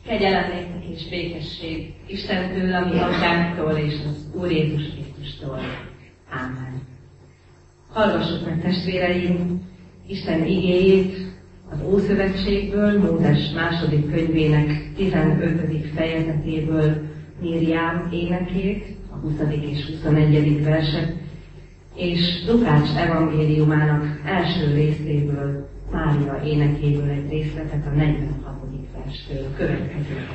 Kegyelem néktek és békesség Istentől, ami atyánktól és az Úr Jézus Krisztustól. Ámen. Hallgassuk meg, testvéreim, Isten igéjét az Ószövetségből, Mózes második könyvének 15. fejezetéből, Mirjám énekét, a 20. és 21. verset, és Lukács evangéliumának első részéből, Mária énekéből egy részletet, a 46. verstől következő.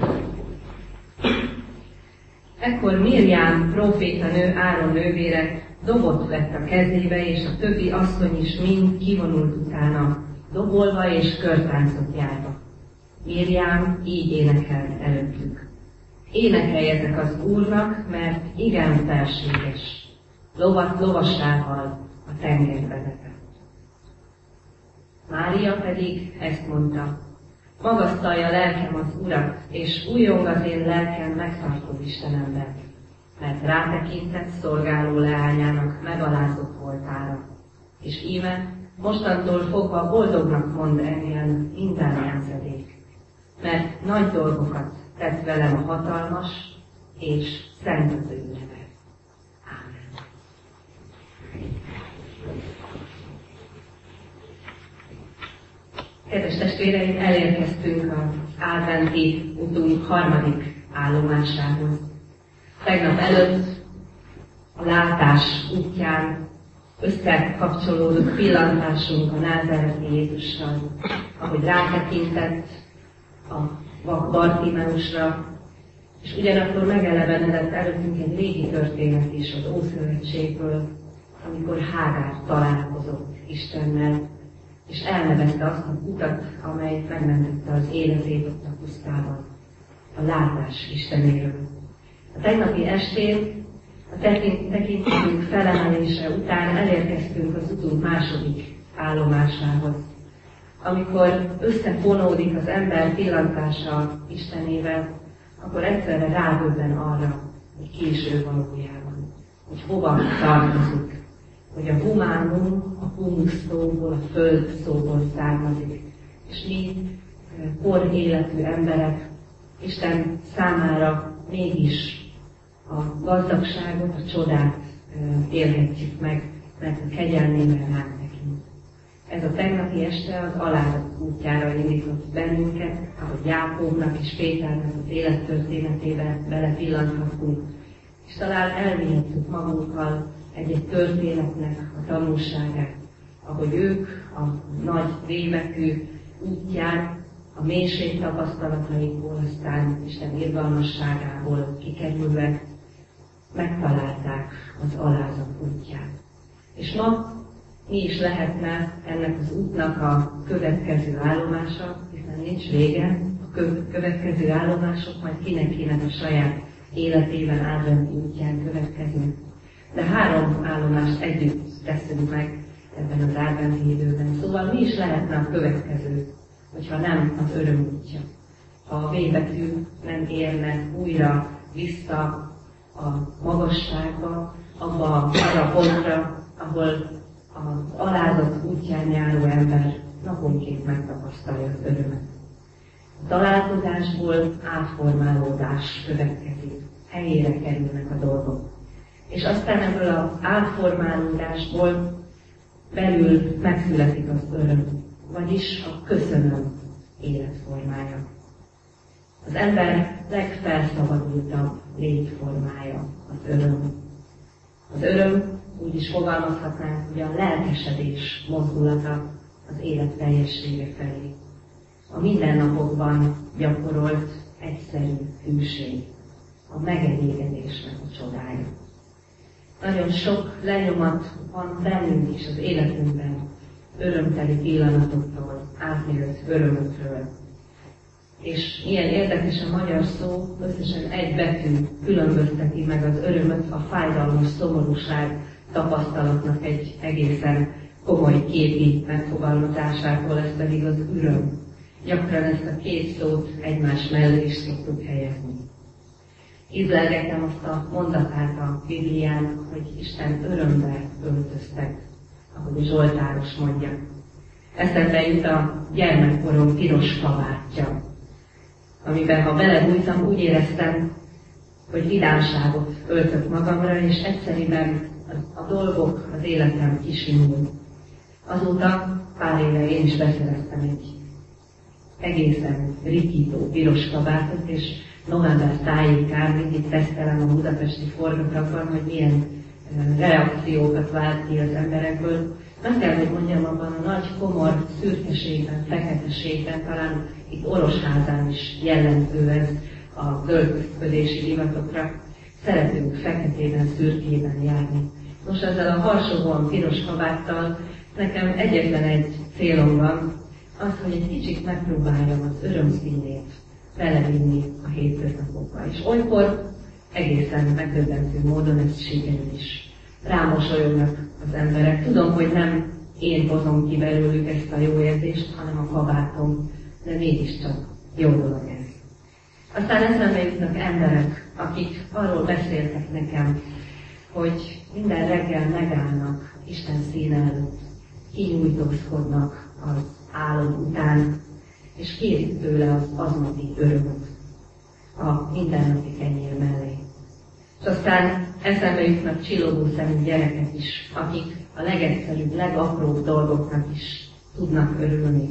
Ekkor Mirjám prófétanő Áron nővére dobot vett a kezébe, és a többi asszony is mind kivonult utána, dobolva és körtáncot járva. Mirjám így énekelt előttük. Énekeljetek az Úrnak, mert igen felséges, lovat lovassával a tenger vezetett. Mária pedig ezt mondta: magasztalja lelkem az Urat, és újjong az én lelkem megtartó Istenemben, mert rátekintett szolgáló leányának megalázott voltára, és íme mostantól fogva boldognak mond engem minden nemzedék, mert nagy dolgokat tett velem a hatalmas és szent az ő neve. Ámen. Kedves testvéreim, elérkeztünk az adventi utunk harmadik állomásához. Tegnap előtt a látás útján összekapcsolódott pillantásunk a názáreti Jézussal, ahogy rátekintett a vak Bartimeusra, és ugyanakkor megelevenedett előttünk egy régi történet is az Ószövetségből, amikor Hágár találkozott Istennel, és elnevezte azt az utat, amely megmentette az életét ott a pusztában, a látás Istenéről. A tegnapi estén, a tekintünk felemelése után elérkeztünk az utunk második állomásához, amikor összefonódik az ember pillantása Istenével, akkor egyszerre rádöbben arra, hogy ki is ő valójában, hogy hova tartozik, hogy a humánum, a humus szóból, a föld szóból származik, és mi kor életű emberek Isten számára mégis a gazdagságot, a csodát élhetjük meg, mert a kegyelmében ránk tekint. Ez a tegnapi este az alázat útjára indított bennünket, ahogy Jákóbnak és Péternek az élettörténetébe belepillanthatunk, és talán elvihettük magunkkal egy-egy történetnek a tanulságát, ahogy ők a nagy rémekű útján, a mélység tapasztalataikból, aztán Isten irgalmasságából kikerülve megtalálták az alázat útját. És ma mi is lehetne ennek az útnak a következő állomása, hiszen nincs vége, a következő állomások majd kinek a saját életében adventi útján következnek. De 3 állomást együtt teszünk meg ebben az adventi időben. Szóval mi is lehetne a következő, hogyha nem az öröm útja. Ha a V betű nem érne újra vissza a magasságba, abba arra pontra, ahol az alázat útján járó ember naponként megtapasztalja az örömet. A találkozásból átformálódás következik, helyére kerülnek a dolgok. És aztán ebből az átformálódásból belül megszületik az öröm, vagyis a köszönöm életformája. Az ember legfelszabadultabb létformája az öröm. Az öröm, úgy is fogalmazhatnánk, hogy a lelkesedés mozdulata az élet teljessége felé. A mindennapokban gyakorolt egyszerű hűség, a megelégedésnek a csodája. Nagyon sok lenyomat van bennünk is az életünkben, örömteli pillanatoktól, átélt örömökről. És milyen érdekes a magyar szó, összesen egy betű különbözteti meg az örömöt a fájdalmas szomorúság tapasztalatnak egy egészen komoly képi megfogalmazásától, ez pedig az üröm. Gyakran ezt a két szót egymás mellé is szoktuk helyezni. Ízlelgetem azt a mondatát a Bibliának, hogy Isten örömbe öltöztet, ahogy a Zsoltáros mondja. Eszembe jut a gyermekkorom piros kabátja. amiben ha belebújtam, úgy éreztem, hogy vidámságot öltök magamra, és egyszerűen a dolgok, az életem kisimul. Azóta pár éve én is beszereztem egy egészen rikító piros kabátot, és november tájékán mindig tesztelem a budapesti forgatakban, hogy milyen reakciókat vált ki az emberekből. Meg kell, hogy mondjam, abban a nagy, komor szürkeségben, feketeségben, talán itt Orosházán is jellemző ez a öltözködési divatokra. Szeretünk feketében, szürkében járni. Most ezzel a harsogóan piros kabáttal nekem egyetlen egy célom van, az, hogy egy kicsit megpróbáljam az örömszínét belevinni a hétköznapokba. És olykor egészen megdöbbentő módon ez sikerül is. Rámosolyognak az emberek. Tudom, hogy nem én hozom ki belőlük ezt a jó érzést, hanem a kabátom, de mégiscsak jó dolog ez. Aztán eszembe jutnak emberek, akik arról beszéltek nekem, hogy minden reggel megállnak Isten színe előtt, kinyújtózkodnak az álom után, és kérik tőle az aznapi örömöt a mindennapi kenyér mellé. És aztán eszembe jutnak csillogó szemű gyerekek is, akik a legegyszerűbb, legapróbb dolgoknak is tudnak örülni.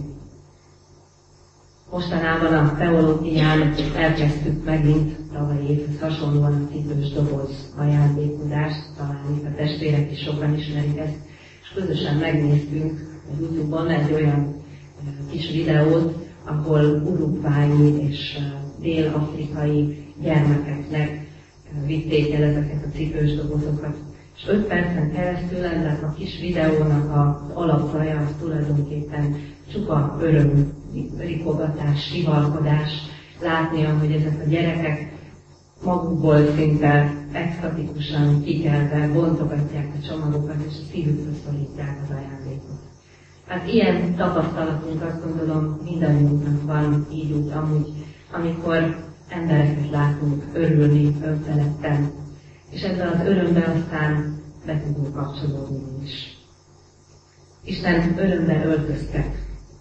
Mostanában a teológián elkezdtük megint tavalyi évhez hasonlóan a cipős doboz ajándékozást, talán itt a testvérek is sokan ismerik ezt, és közösen megnéztünk a YouTube-on egy olyan kis videót, ahol uruguayi és dél-afrikai gyermekeknek vitték el ezeket a cipős dobozokat. És 5 percen keresztül ennek a kis videónak az alapzaja az tulajdonképpen csupa öröm, rikogatás, sivalkodás, látni, ahogy ezek a gyerekek magukból szinte extatikusan kikelve bontogatják a csomagokat, és a szívükre szorítják az ajándékot. Hát ilyen tapasztalatunk, azt gondolom, mindannyiunknak van így úgy amúgy, amikor embereket látunk örülni önfeledten, és ezzel az örömbe aztán be tudunk kapcsolódni is. Isten örömbe öltöztet.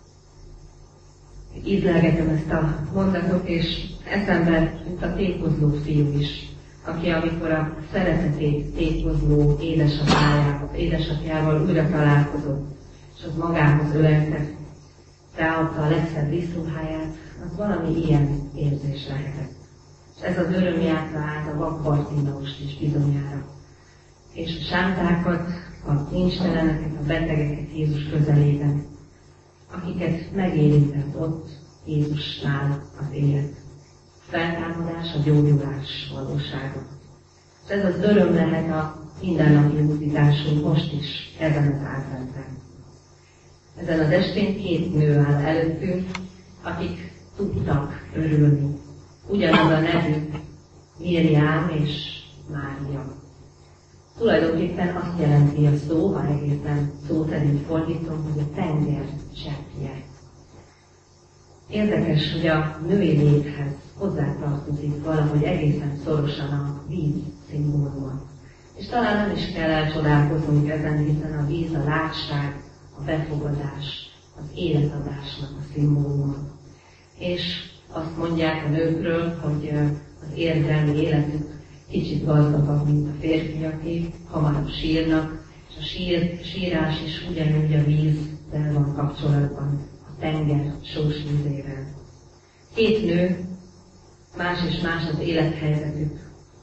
Ízlelgetem ezt a mondatot, és eszembe jut a tékozló fiú is, aki amikor a szeretetét tékozló édesapjával újra találkozott, és az magához ölelte, ráadta a legszebb díszruháját, az valami ilyen érzés lehetett. És ez az örömjátra állt a vak Bartimeust is bizonyára. És a sántákat, a nincsteleneket, a betegeket Jézus közelében, akiket megérintett ott Jézusnál az élet. Feltámadás, a gyógyulás valósága. És ez az öröm lehet a mindennapi útításunk most is ezen az adventen. Ezen az estén 2 nő áll előttünk, akik tudtak örülni. Ugyanaz a nevük, Miriam és Mária. Tulajdonképpen azt jelenti a szó, ha egészen szó szerint fordítom, hogy a tenger cseppje. Érdekes, hogy a női léthez hozzátartozik valahogy egészen szorosan a víz szimbóluma. És talán nem is kell elcsodálkoznunk ezen, hiszen a víz a látság, a befogadás, az életadásnak a szimbóluma. És azt mondják a nőkről, hogy az érzelmi életük kicsit gazdagabb, mint a férfiaké, hamarabb sírnak, és a sírás is ugyanúgy a vízzel van kapcsolatban, a tenger sós vízével. 2 nő, más és más az élethelyzetük.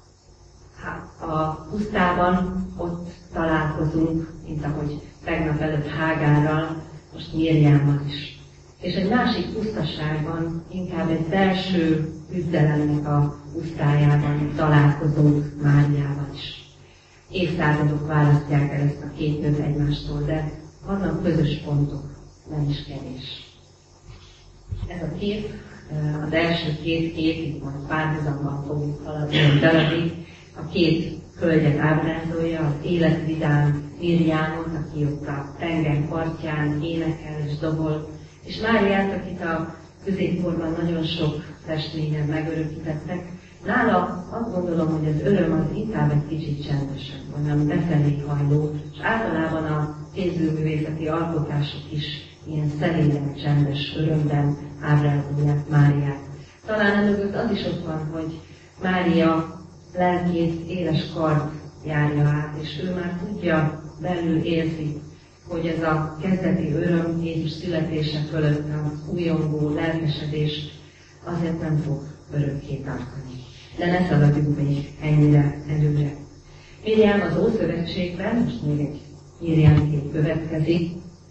A pusztában ott találkozunk, mint ahogy tegnap előtt Hágárral, most Miriammal is. És egy másik pusztaságban, inkább egy belső küzdelemnek a pusztájában találkozunk Máriával is. Évszázadok választják el ezt a 2 nőt egymástól, de vannak közös pontok, nem is kevés. Ez a kép, az első 2 kép, itt majd párhuzamban fogjuk haladni egy darabig, a 2 hölgyet ábrázolja, az életvidám Miriamot, aki ott a tenger partján énekel és dobol, és Máriát, akit a középkorban nagyon sok festményen megörökítettek. Nála azt gondolom, hogy az öröm az inkább egy kicsit csendesebb, olyan befelé hajló, és általában a kézművészeti alkotások is ilyen szerényen, csendes örömben ábrázolják Máriát. Talán emögött az is ott van, hogy Mária lelkét éles kard járja át, és ő már tudja, belül érzi, hogy ez a kezdeti öröm Jézus születése fölött az újongó lelkesedés azért nem fog örökké tartani. De ne szaladjunk még ennyire előre. Miriam az Ószövetségben, most még egy Miriam kép következik,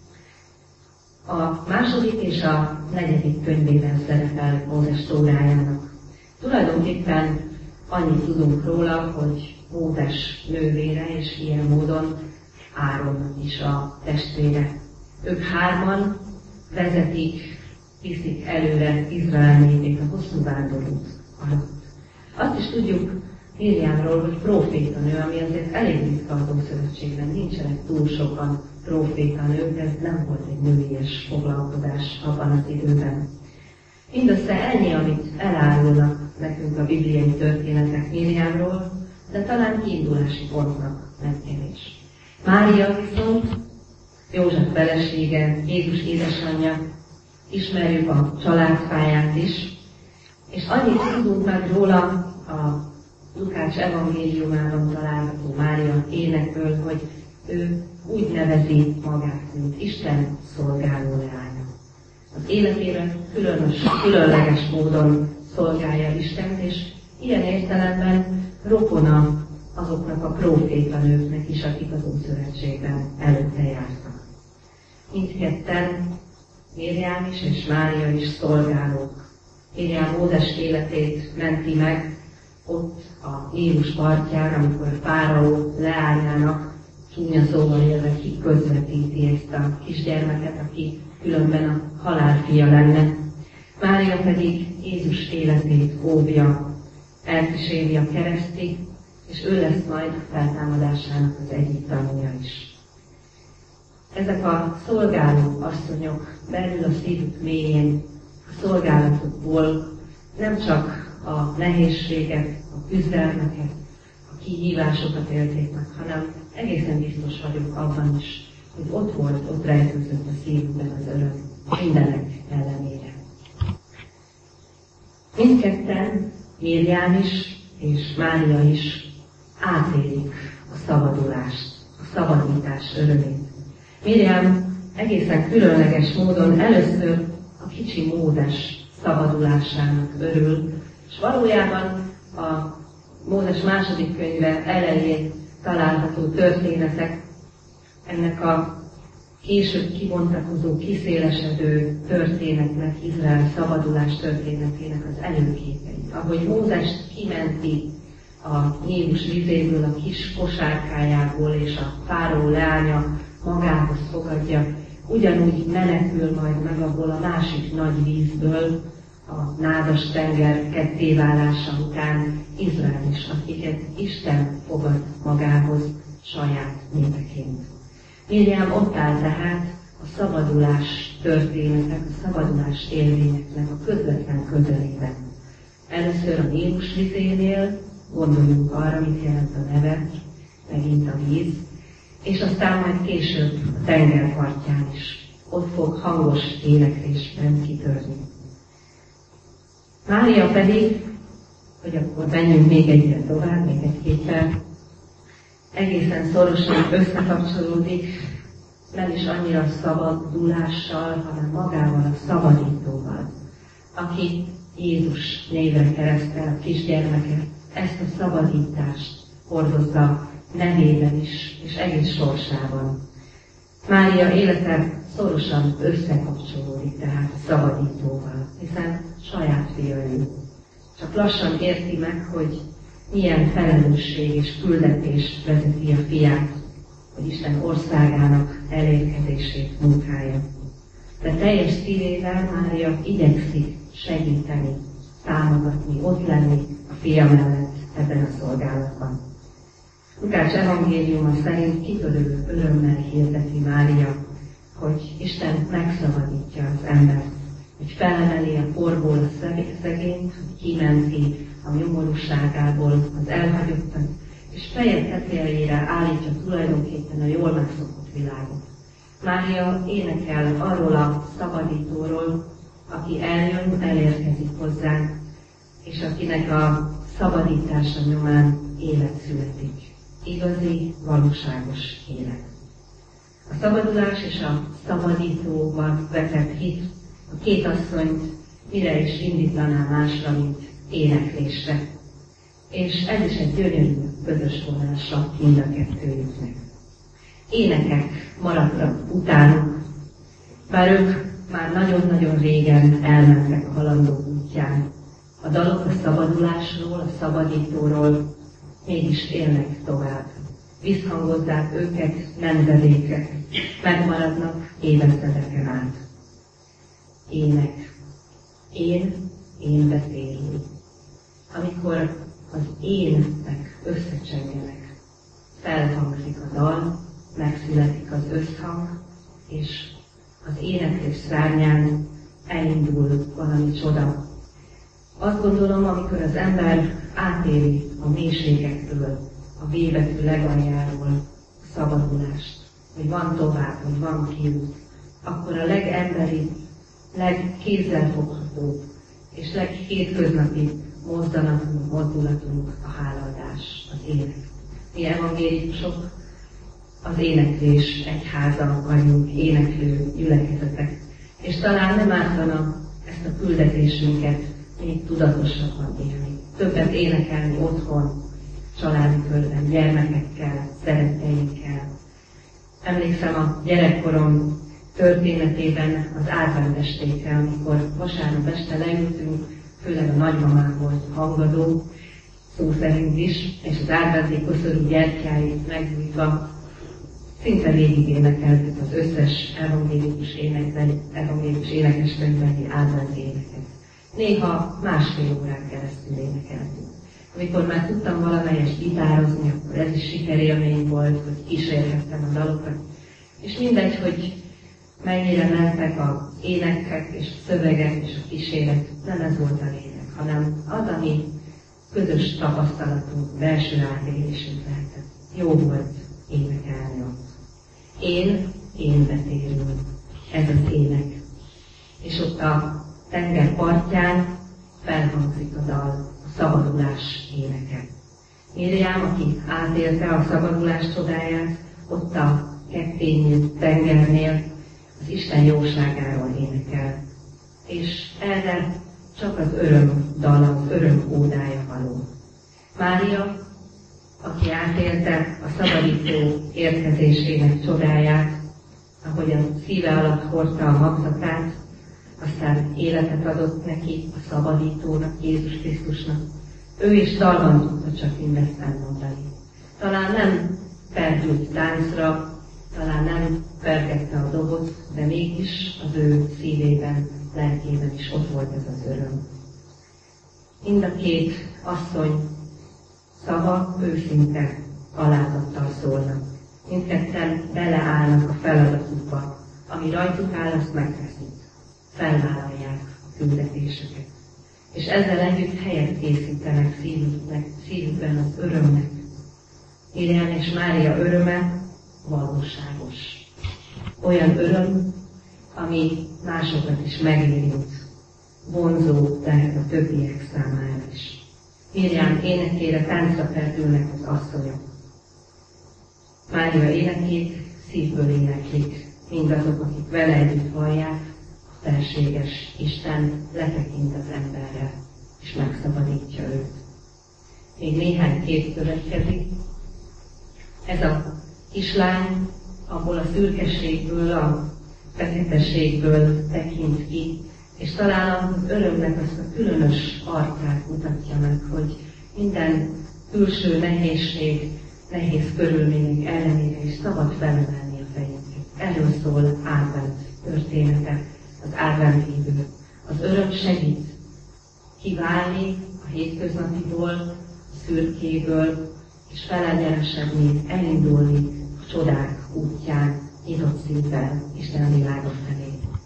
a második és a negyedik könyvében szerepel Mózes Tórájának. Tulajdonképpen annyit tudunk róla, hogy Mózes nővére, és ilyen módon Áron is a testvére. Ők hárman vezetik, viszik előre Izrael népét a hosszú vándorút alatt. Azt is tudjuk Miriamról, hogy prófétanő, ami azért elég ritka az Ószövetségben, nincsenek túl sokan prófétanők, ez nem volt egy nőies foglalkozás abban az időben. Mindössze ennyi, amit elárulnak nekünk a bibliai történetek Miriamról, de talán kiindulási pontnak nem kevés. Mária viszont, József felesége, Jézus édesanyja, ismerjük a családfáját is, és annyit tudunk meg róla a Lukács evangéliumában található Mária énekből, hogy ő úgy nevezi magát, mint Isten szolgáló leánya. Az életében különleges módon szolgálja Istent, és ilyen értelemben rokona azoknak a prófétanőknek is, akik az Ószövetségben előtte jártak. Mindketten, Miriam is és Mária is szolgálók. Miriam Mózes életét menti meg ott a Nílus partján, amikor Fáraó leányának csúnya szóval élve kiközvetíti ezt a kisgyermeket, aki különben a halál fia lenne. Mária pedig Jézus életét óvja, elkíséri a keresztig, és ő lesz majd feltámadásának az egyik tanúja is. Ezek a szolgáló asszonyok belül a szívük mélyén, a szolgálatukból nem csak a nehézséget, a küzdelmeket, a kihívásokat élték meg, hanem egészen biztos vagyok abban is, hogy ott rejtőzött a szívükben az öröm mindenek ellenére. Mindketten, Miriam is és Mária is átélik a szabadulást, a szabadítás örömét. Miriam egészen különleges módon először a kicsi Mózes szabadulásának örül, és valójában a Mózes második könyve elején található történetek ennek a később kibontakozó, kiszélesedő történetnek, Izrael szabadulás történetének az előképei. Ahogy Mózest kimenti a Nílus vizéből, a kis kosárkájából, és a Fáraó leánya magához fogadja, ugyanúgy menekül majd meg abból a másik nagy vízből, a nádas tenger kettéválása után Izrael is, akiket Isten fogad magához saját népeként. Miriam ott áll tehát a szabadulás történetek, a szabadulás élményeknek a közvetlen közelében. Először a Nílus vizénél, gondoljunk arra, mit jelent a neve, megint a víz, és aztán majd később a tengerpartján is. Ott fog hangos éneklésben kitörni. Mária pedig, hogy akkor menjünk még egyre tovább, még egy képpel, egészen szorosan összekapcsolódik, nem is annyira szabadulással, hanem magával a szabadítóval, aki Jézus névre keresztel a kisgyermeket, ezt a szabadítást hordozza nevében is, és egész sorsában. Mária élete szorosan összekapcsolódik tehát a szabadítóval, hiszen saját fia ő. Csak lassan érti meg, hogy milyen felelősség és küldetés vezeti a fiát, hogy Isten országának elérkezését munkája. De teljes szívével Mária igyekszik segíteni, támogatni, ott lenni a fia mellett ebben a szolgálatban. Lukács evangéliuma szerint kitörő örömmel hirdeti Mária, hogy Isten megszabadítja az embert, hogy felemeli a porból a szegényt, hogy kimenti a nyomorúságából az elhagyottat, és feje tetejére állítja tulajdonképpen a jól megszokott világot. Mária énekel arról a szabadítóról, aki eljön, elérkezik hozzánk, és akinek a szabadítása nyomán élet születik. Igazi, valóságos élet. A szabadulás és a szabadítóban vetett hit a két asszonyt mire is indítaná másra, mint éneklésre. És ez is egy gyönyörű közös vonása mind a kettőjüknek. Énekek maradtak utánuk, bár ők már nagyon-nagyon régen elmentek a halandó útján. A dalok a szabadulásról, a szabadítóról mégis élnek tovább. Visszhangozzák őket nemzedékek, megmaradnak évezredeken át. Ének. Én beszélő. Amikor az énnek összecsengenek, felhangzik a dal, megszületik az összhang, és az éneklés szárnyán elindul valami csoda. Azt gondolom, amikor az ember átéli a mélységektől, a V-betű legaljáról a szabadulást, hogy van tovább, hogy van kiút, akkor a legemberibb, legkézzelfoghatóbb és leghétköznapibb mozdulatunk a hálaadás, az ének. Mi evangélikusok az éneklés egyháza vagyunk, éneklő gyülekezetek, és talán nem ártana ezt a küldetésünket még tudatosabban élni. Többet énekelni otthon, családi körben, gyermekekkel, szeretteinkkel. Emlékszem a gyerekkorom történetében az adventestékre, amikor vasárnap este leültünk, főleg a nagymamám volt hangadó, szó szerint is, és az adventi koszorú gyertyáit meggyújtva szinte végig énekeltük az összes evangélikus énekeskönyvbeli adventi éneket. Néha másfél órán keresztül énekeltünk. Amikor már tudtam valamelyest gitározni, akkor ez is sikerélmény volt, hogy kísérhettem a dalokat. És mindegy, hogy mennyire mentek az énekek és a szövegek és a kíséret, nem ez volt a lényeg, hanem az, ami közös tapasztalatunk, belső átélésünk lehetett. Jó volt énekelni ott. Én betérül, ez az ének. És ott a tenger partján felhangzik a dal, a szabadulás éneke. Miriam, aki átélte a szabadulás csodáját, ott a kettény tengernél az Isten jóságáról énekel. És erre csak az öröm dal, az öröm ódája való. Mária, aki átélte a szabadító érkezésének csodáját, ahogyan szíve alatt hordta a magzatát, aztán életet adott neki, a szabadítónak, Jézus Krisztusnak. Ő is dalban tudta csak mindezt elmondani. Talán nem perdült táncra, talán nem pergette a dobot, de mégis az ő szívében, lelkében is ott volt ez az öröm. Mind a két asszony szava őszinte alázattal szólnak. Mindketten beleállnak a feladatukba, ami rajtuk áll, azt megteszik. Felvállalják a küldetéseket. És ezzel együtt helyet készítenek szívükben az örömnek. Miriam és Mária öröme valóságos. Olyan öröm, ami másokat is megérint, vonzó lehet a többiek számára is. Miriam énekére táncra perdülnek az asszonyok. Mária énekét szívből éneklik, mindazok, akik vele együtt vallják, a felséges Isten letekint az emberre, és megszabadítja őt. Még néhány kép következik. Ez a kislány abból a szürkeségből, a feketeségből tekint ki, és talán az örömnek azt a különös arcát mutatja meg, hogy minden külső nehézség, nehéz körülmények ellenére is szabad felemelni a fejünket. Erről szól advent története, az advent idő. Az öröm segít kiválni a hétköznapiból, a szürkéből, és felegyenesedni, elindulni a csodák útján, nyitott szívvel Isten világa felé.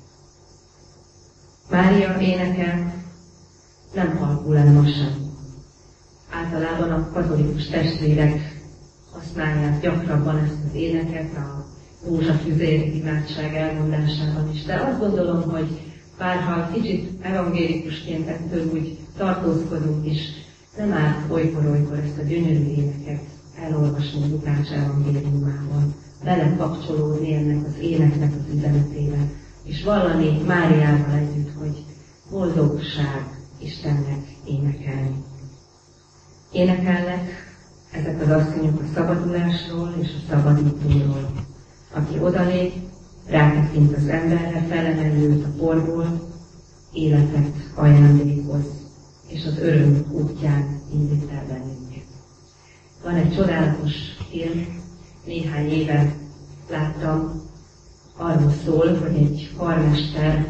Mária éneke nem halkul el ma sem. Általában a katolikus testvérek használják gyakrabban ezt az éneket a rózsafüzér imádság elmondásában is. De azt gondolom, hogy Bárha kicsit evangélikusként ettől úgy tartózkodunk is, nem árt olykor-olykor ezt a gyönyörű éneket elolvasni Lukács evangéliumában, belekapcsolódni ennek az éneknek az üzenetébe, és vallani Máriával együtt, hogy boldogság Istennek énekelni. Énekelnek ezek az asszonyok a szabadulásról és a szabadítóról, aki odalép, rátekint az emberre, felemeli őt a porból, életet ajándékoz, és az öröm útján indít el bennünket. Van egy csodálatos film, néhány éve láttam, arról szól, hogy egy karmester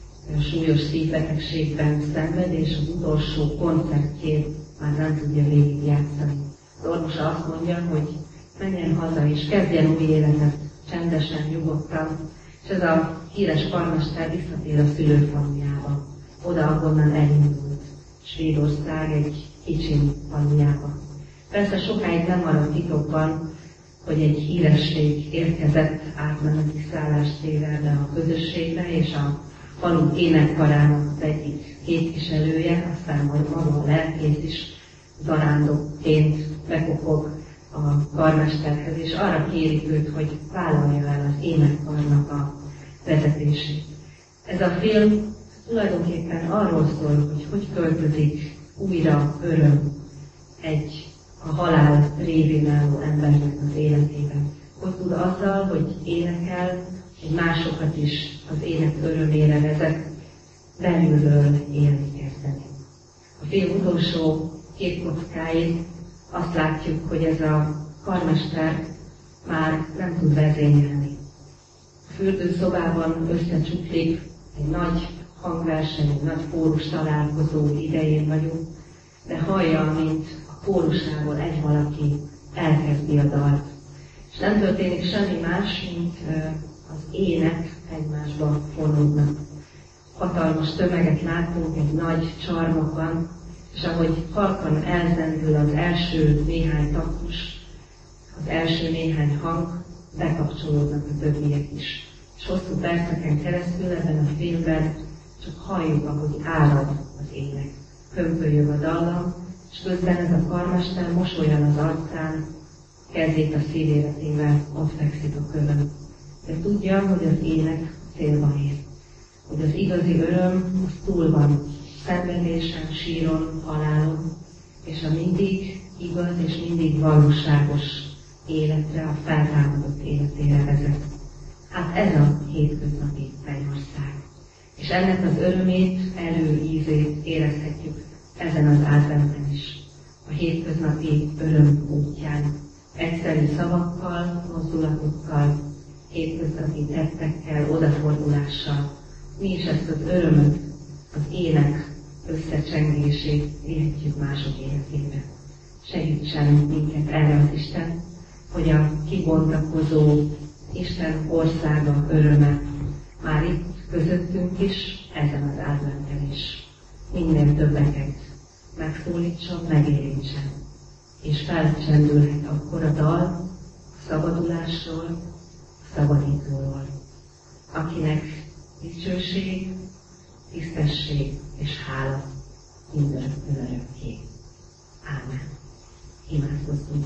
súlyos szívbetegségben szenved, és az utolsó koncertjét már nem tudja végigjátszani. Az orvosa azt mondja, hogy menjen haza és kezdjen új életet, csendesen, nyugodtan, és ez a híres karmester visszatér a szülőfalujába, oda, ahonnan elindult, Svédország egy kicsi falujába. Persze sokáig nem maradt titokban, hogy egy híresség érkezett átmeneti szállástévelbe a közösségbe, és a falu énekkarának az egyik képviselője, aztán majd maga a lelkész is zarándokként bekopog a karmesterhez, és arra kérik őt, hogy vállalja el az énekkarnak a vezetését. Ez a film tulajdonképpen arról szól, hogy költözik újra öröm egy a halál révén álló embernek az életében. Hogy tud azzal, hogy énekel, hogy másokat is az ének örömére vezet, belülről élni kezdeni. A film utolsó képkockáin azt látjuk, hogy ez a karmester már nem tud vezényelni. A fürdőszobában összecsuklik, egy nagy hangverseny, egy nagy kórus találkozó idején vagyunk, de hallja, mint a kórusából egy valaki elkezdi a dalt. És nem történik semmi más, mint az ének egymásba fonódnak. Hatalmas tömeget látunk egy nagy csarnokban, és ahogy halkan elzendül az első néhány taktus, az első néhány hang, bekapcsolódnak a többiek is. És hosszú perceken keresztül ebben a filmben csak halljuk, ahogy árad az ének. Kömpölyög a dallam, és közben ez a karmester mosolyan az arcán, kezét a szívére téve, ott fekszik a kövön. De tudja, hogy az ének célba ér. Hogy az igazi öröm, az túl van szenvedésen, síron, halálon, és a mindig igaz és mindig valóságos életre, a feltámadott életére vezet. Hát ez a hétköznapi mennyország. És ennek az örömét, előízét érezhetjük ezen az adventben is. A hétköznapi öröm útján, egyszerű szavakkal, mozdulatokkal, hétköznapi tettekkel, odafordulással. Mi is ezt az örömöt, az ének összecsengését vihetjük mások életébe. Segítsen minket erre az Isten, hogy a kibontakozó Isten országa öröme már itt közöttünk is, ezen az adventben is minél többeket megszólítson, megérintsen, és felcsendülhet akkor a dal a szabadulásról, a szabadítóról, akinek dicsőség, tisztesség és hála mindörökkön örökké. Ámen. Imádkozzunk.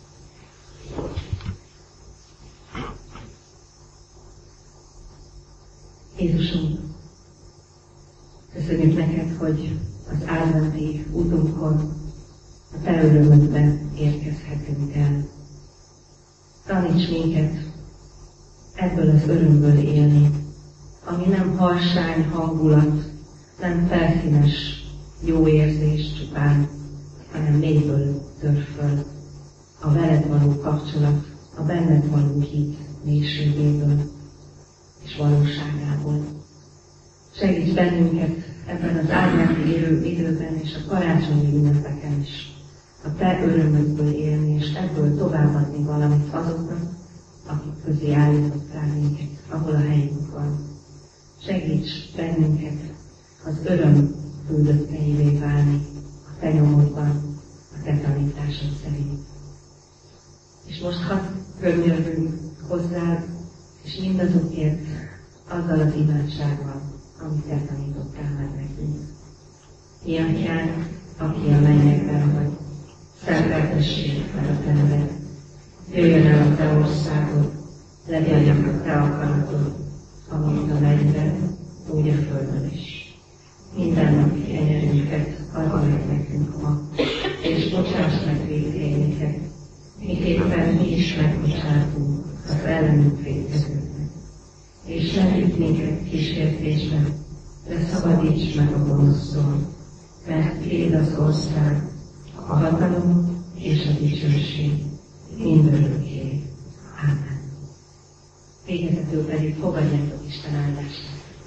Jézusunk, köszönjük neked, hogy az adventi utunkon a te örömödbe érkezhetünk el. Taníts minket ebből az örömből élni, ami nem harsány hangulat, nem felszínes jó érzés csupán, hanem mélyből tör föl a veled való kapcsolat, a benned való hit mélységéből és valóságából. Segíts bennünket ebben az adventi időben és a karácsonyi ünnepeken is a te örömödből élni, és ebből továbbadni valamit azoknak, akik közé állítottál minket, ahol a helyünk van. Segíts bennünket az öröm küldötteivé válni a te nyomodban, a te tanításod szerint. És most hadd könyörgünk hozzád, és mindazokért azzal az imádsággal, amit te tanítottál meg nekünk. Mi Atyánk, aki a mennyekben vagy, szenteltessék meg a te neved. Jöjjön el a te országod, legyen a te akaratod, amint a mennyben, úgy a földön is. Mindennapi enyerünket add meg nekünk ma, és bocsáss meg vétkeinket, miképpen mi is megbocsátunk az ellenünk vétkezőknek. És ne vigy minket kísértésbe, de szabadíts meg a gonosztól, mert tiéd az ország, a hatalom és a dicsőség mindörökké. Ámen. Végezetül pedig fogadjátok Isten áldását.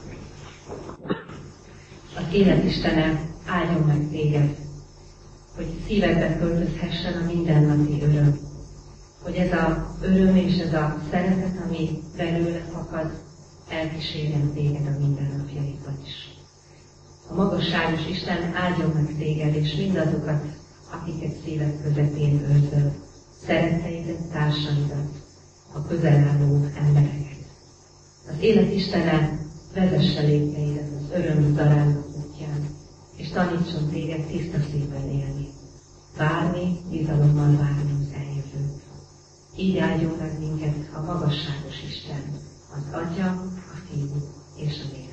Az élet Istene áldjon meg téged, hogy szívedbe költözhessen a mindennapi öröm. Hogy ez az öröm és ez a szeretet, ami belőle fakad, elkísérjen téged a mindennapjaidban is. A magasságos Isten áldjon meg téged, és mindazokat, akiket szíved közepén őrzöl, szeretteidet, társaidat, a közel álló embereket. Az élet Istene vezesse lépteidet az öröm daráló útján, és tanítson téged tiszta szívvel élni, várni, bizalommal várni az eljövőt. Így áldjon meg minket a magasságos Isten, az Atya, a Fiú és a Lélek.